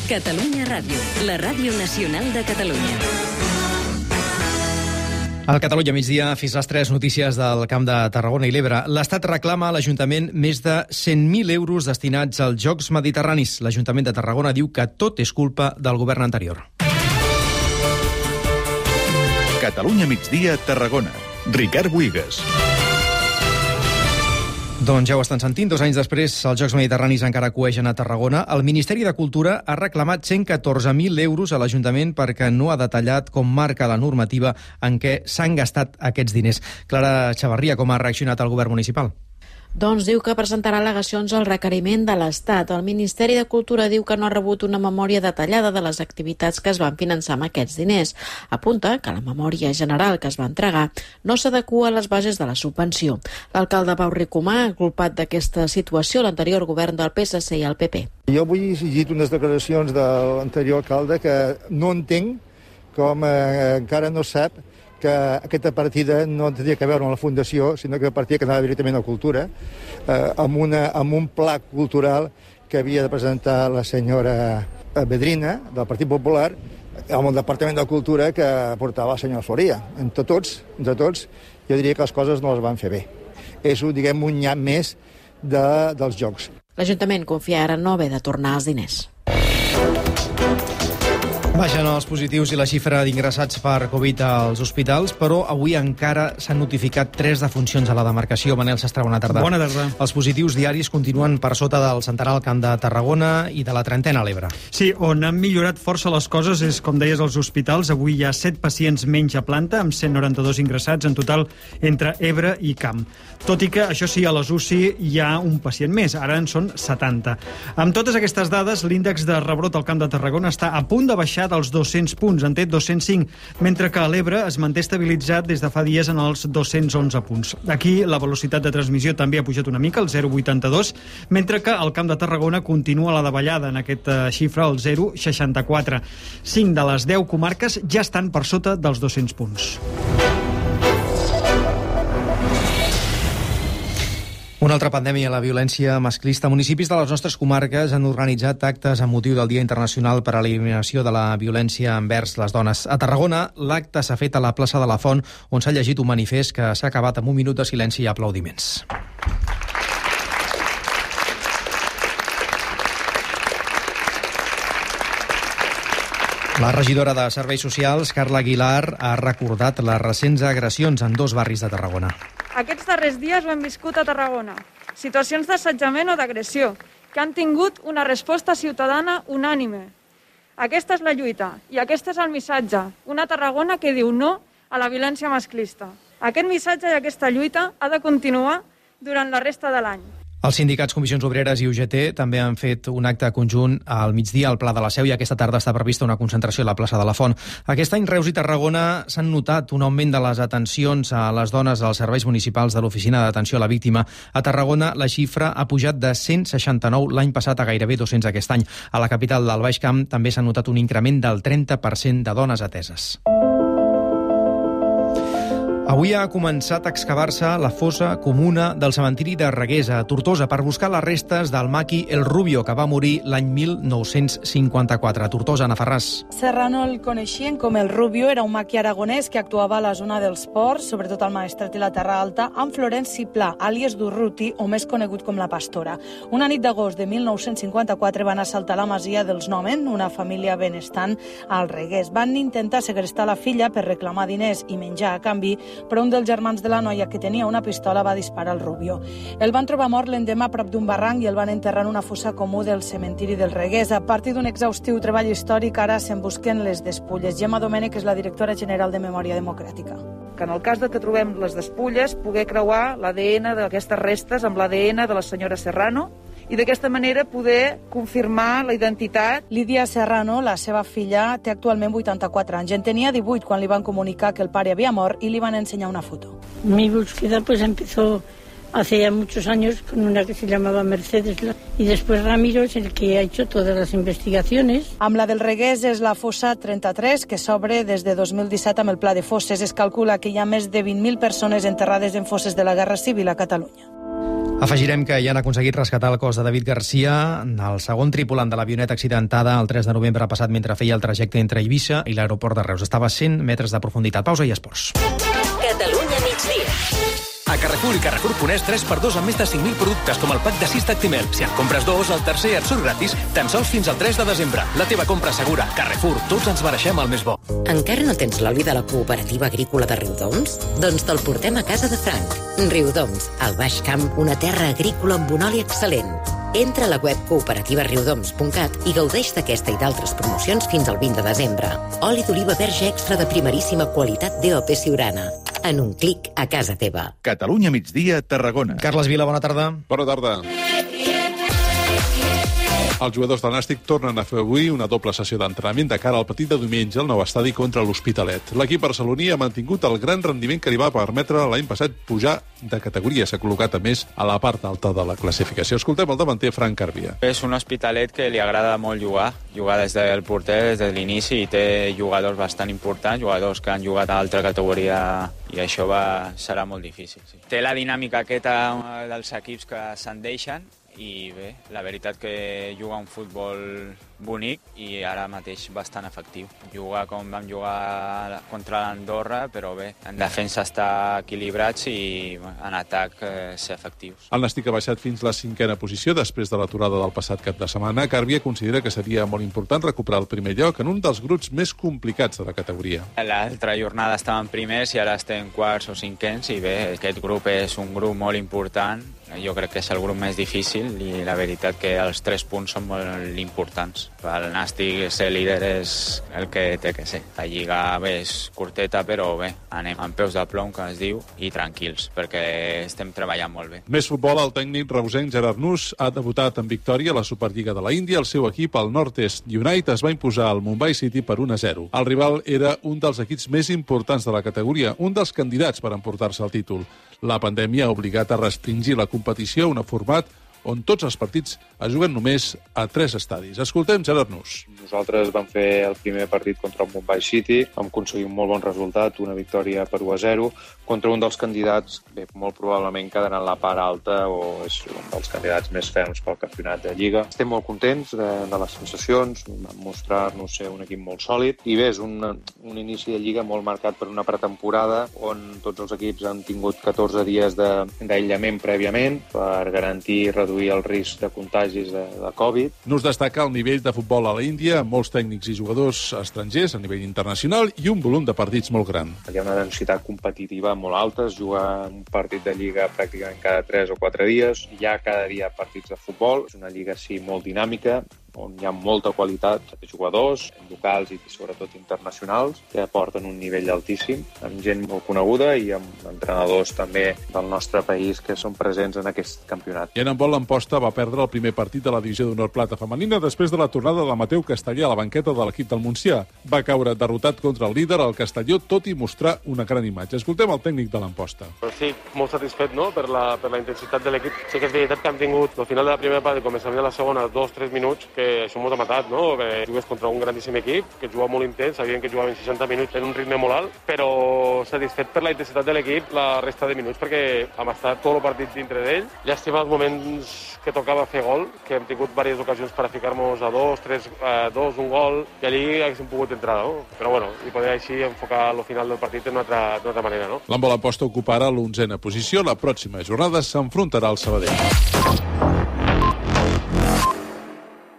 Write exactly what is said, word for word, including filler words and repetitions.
Catalunya Ràdio, la ràdio nacional de Catalunya. Al Catalunya migdia, fins les tres notícies del Camp de Tarragona i l'Ebre. L'Estat reclama a l'Ajuntament més de cent mil euros destinats als Jocs Mediterranis. L'Ajuntament de Tarragona diu que tot és culpa del govern anterior. Catalunya migdia, Tarragona. Ricard Buigas. Doncs ja ho estan sentint. Dos anys després, els Jocs Mediterranis encara coeixen a Tarragona. El Ministeri de Cultura ha reclamat cent catorze mil euros a l'Ajuntament perquè no ha detallat com marca la normativa en què s'han gastat aquests diners. Clara Xavarria, com ha reaccionat el govern municipal? Doncs diu que presentarà al·legacions al requeriment de l'Estat. El Ministeri de Cultura diu que no ha rebut una memòria detallada de les activitats que es van finançar amb aquests diners. Apunta que la memòria general que es va entregar no s'adequa a les bases de la subvenció. L'alcalde Pau Ricomà ha culpat d'aquesta situació l'anterior govern del P S C i el P P. Jo avui he llegit unes declaracions de l'anterior alcalde que no entenc com eh, encara no sap que aquesta partida no tenia que veure amb la Fundació, sinó que partia que anava directament a Cultura, eh, amb, una, amb un pla cultural que havia de presentar la senyora Bedrina, del Partit Popular, amb el Departament de Cultura que portava la senyora Floria. Entre tots, entre tots, jo diria que les coses no les van fer bé. És, diguem, un nyap més de, dels Jocs. L'Ajuntament confia ara no haver de tornar els diners. Baixen els positius i la xifra d'ingressats per Covid als hospitals, però avui encara s'han notificat tres defuncions a la demarcació. Manel Sastre, bona tarda. Bona tarda. Els positius diaris continuen per sota del centenar al Camp de Tarragona i de la trentena a l'Ebre. Sí, on han millorat força les coses és, com deies, als hospitals. Avui hi ha set pacients menys a planta, amb cent noranta-dos ingressats en total entre Ebre i Camp. Tot i que, això sí, a les U C I hi ha un pacient més, ara en són setanta. Amb totes aquestes dades, l'índex de rebrot al Camp de Tarragona està a punt de baixar dels dos-cents punts, en té dos-cents cinc, mentre que a l'Ebre es manté estabilitzat des de fa dies en els dos-cents onze punts. Aquí la velocitat de transmissió també ha pujat una mica, el zero coma vuitanta-dos, mentre que al Camp de Tarragona continua la davallada en aquesta xifra, el zero coma seixanta-quatre. Cinc de les deu comarques ja estan per sota dels dos-cents punts. Una altra pandèmia, la violència masclista. Municipis de les nostres comarques han organitzat actes amb motiu del Dia Internacional per a l'Eliminació de la Violència envers les dones. A Tarragona, l'acte s'ha fet a la plaça de la Font, on s'ha llegit un manifest que s'ha acabat amb un minut de silenci i aplaudiments. La regidora de Serveis Socials, Carla Aguilar, ha recordat les recents agressions en dos barris de Tarragona. Aquests darrers dies ho hem viscut a Tarragona. Situacions d'assetjament o d'agressió que han tingut una resposta ciutadana unànime. Aquesta és la lluita i aquest és el missatge. Una Tarragona que diu no a la violència masclista. Aquest missatge i aquesta lluita ha de continuar durant la resta de l'any. Els sindicats Comissions Obreres i U G T també han fet un acte conjunt al migdia al Pla de la Seu i aquesta tarda està prevista una concentració a la plaça de la Font. Aquest any Reus i Tarragona s'han notat un augment de les atencions a les dones als serveis municipals de l'Oficina d'Atenció a la Víctima. A Tarragona la xifra ha pujat de cent seixanta-nou l'any passat a gairebé dos-cents aquest any. A la capital del Baix Camp també s'ha notat un increment del trenta per cent de dones ateses. Avui ha començat a excavar-se la fossa comuna del cementiri de Reguesa, a Tortosa, per buscar les restes del maqui El Rubio, que va morir l'any mil nou-cents cinquanta-quatre. A Tortosa, Ana Ferràs. Serrano el coneixien com El Rubio, era un maqui aragonès que actuava a la zona dels ports, sobretot al Maestrat i la Terra Alta, amb Florenci Pla, àlies d'Urruti, o més conegut com la Pastora. Una nit d'agost de mil nou-cents cinquanta-quatre van assaltar la masia dels Nomen, una família benestant al Regués. Van intentar segrestar la filla per reclamar diners i menjar a canvi, però un dels germans de la noia, que tenia una pistola, va disparar al Rubio. El van trobar mort l'endemà a prop d'un barranc i el van enterrar en una fossa comú del cementiri del Regués. A partir d'un exhaustiu treball històric, ara se'n busquen les despulles. Gemma Domènech és la directora general de Memòria Democràtica. Que en el cas de que trobem les despulles, poder creuar l'A D N d'aquestes restes amb l'A D N de la senyora Serrano i d'aquesta manera poder confirmar la identitat. Lídia Serrano, la seva filla, té actualment vuitanta-quatre anys. En tenia divuit quan li van comunicar que el pare havia mort i li van ensenyar una foto. Mi búsqueda pues empezó hace ya muchos años con una que se llamaba Mercedes y después Ramiro es el que ha hecho todas las investigaciones. Amb la del Regués és la fossa trenta-tres, que s'obre des de dos mil disset amb el Pla de Fosses. Es calcula que hi ha més de vint mil persones enterrades en fosses de la Guerra Civil a Catalunya. Afegirem que ja han aconseguit rescatar el cos de David Garcia, el segon tripulant de l'avioneta accidentada el tres de novembre passat mentre feia el trajecte entre Eivissa i l'aeroport de Reus. Estava a cent metres de profunditat. Pausa i esports. Catalunya migdia. A Carrefour i Carrefour Punès tres per dos amb més de cinc mil productes com el pack de sis Tactimel. Si en compres dos, el tercer et surt gratis, tan sols fins al tres de desembre. La teva compra segura. Carrefour, tots ens mereixem el més bo. Encara no tens l'oli de la cooperativa agrícola de Riudoms? Doncs te'l portem a casa de Frank. Riudoms, al Baix Camp, una terra agrícola amb un oli excel·lent. Entra a la web cooperativa riudoms punt cat i gaudeix d'aquesta i d'altres promocions fins al vint de desembre. Oli d'oliva verge extra de primeríssima qualitat D O P Siurana. En un clic a casa teva. Catalunya migdia, Tarragona. Carles Vila, bona tarda. Bona tarda. Els jugadors del Nàstic tornen a fer avui una doble sessió d'entrenament de cara al partit de diumenge al nou estadi contra l'Hospitalet. L'equip barceloní ha mantingut el gran rendiment que li va permetre l'any passat pujar de categoria. S'ha col·locat, a més, a la part alta de la classificació. Escoltem el davanter Frank Carbia. És un Hospitalet que li agrada molt jugar, jugar des del porter, des de l'inici, i té jugadors bastant importants, jugadors que han jugat a altra categoria, i això va, serà molt difícil. Sí. Té la dinàmica aquesta dels equips que se'n deixen, i bé, la veritat que juga un futbol bonic i ara mateix bastant efectiu. Juga com vam jugar contra l'Andorra, però bé, en defensa està equilibrats i en atac eh, ser efectius. El Nàstic ha baixat fins la cinquena posició després de l'aturada del passat cap de setmana. Carbia considera que seria molt important recuperar el primer lloc en un dels grups més complicats de la categoria. L'altra jornada estàvem primers i ara estem quarts o cinquens, i bé, aquest grup és un grup molt important. Jo crec que és el grup més difícil i la veritat que els tres punts són molt importants. El Nàstic ser líder és el que té que ser. La lliga bé, és curteta, però bé, anem amb peus de plom, que es diu, i tranquils, perquè estem treballant molt bé. Més futbol, el tècnic reusenc Gerard Nus ha debutat en victòria a la Superliga de la Índia. El seu equip, el Northeast United, es va imposar al Mumbai City per un a zero. El rival era un dels equips més importants de la categoria, un dels candidats per emportar-se el títol. La pandèmia ha obligat a restringir la competició a un format on tots els partits es juguen només a tres estadis. Escoltem Gerard Nus. Nosaltres vam fer el primer partit contra el Mumbai City, vam aconseguir un molt bon resultat, una victòria per u a zero, contra un dels candidats, bé, molt probablement quedarà en la part alta o és un dels candidats més ferms pel campionat de Lliga. Estem molt contents de, de les sensacions, vam mostrar-nos ser un equip molt sòlid i bé, és un, un inici de Lliga molt marcat per una pretemporada on tots els equips han tingut catorze dies d'aïllament prèviament per garantir i reduir el risc de contagis de, de Covid. Nus destaca el nivell de futbol a la Índia, molts tècnics i jugadors estrangers a nivell internacional i un volum de partits molt gran. Hi ha una densitat competitiva molt alta, es juga un partit de Lliga pràcticament cada tres o quatre dies, hi ha cada dia partits de futbol, és una Lliga sí molt dinàmica, on hi ha molta qualitat de jugadors, locals i sobretot internacionals, que aporten un nivell altíssim, amb gent molt coneguda i amb entrenadors també del nostre país que són presents en aquest campionat. I en handbol, l'Amposta va perdre el primer partit de la divisió d'honor plata femenina després de la tornada de Mateu Castellà a la banqueta de l'equip del Montsià. Va caure derrotat contra el líder, el Castelló, tot i mostrar una gran imatge. Escoltem el tècnic de l'Amposta. Sí, molt satisfet, no?, per la, per la intensitat de l'equip. Sí que és veritat que hem tingut al final de la primera part i començament de la segona dos o tres minuts que això m'ho ha matat, no? Que jugues contra un grandíssim equip, que juga molt intens, sabien que jugaven seixanta minuts en un ritme molt alt, però satisfet per la intensitat de l'equip la resta de minuts, perquè hem estat tot el partit dintre d'ell. Llàstima els moments que tocava fer gol, que hem tingut diverses ocasions per a ficar-nos a dos, tres, a dos, un gol, i allí haguéssim pogut entrar, no? Però bueno, i poder així enfocar el final del partit d'una altra, d'una altra manera, no? L'handbol Amposta ocuparà l'onzena posició. La pròxima jornada s'enfrontarà al Sabadell.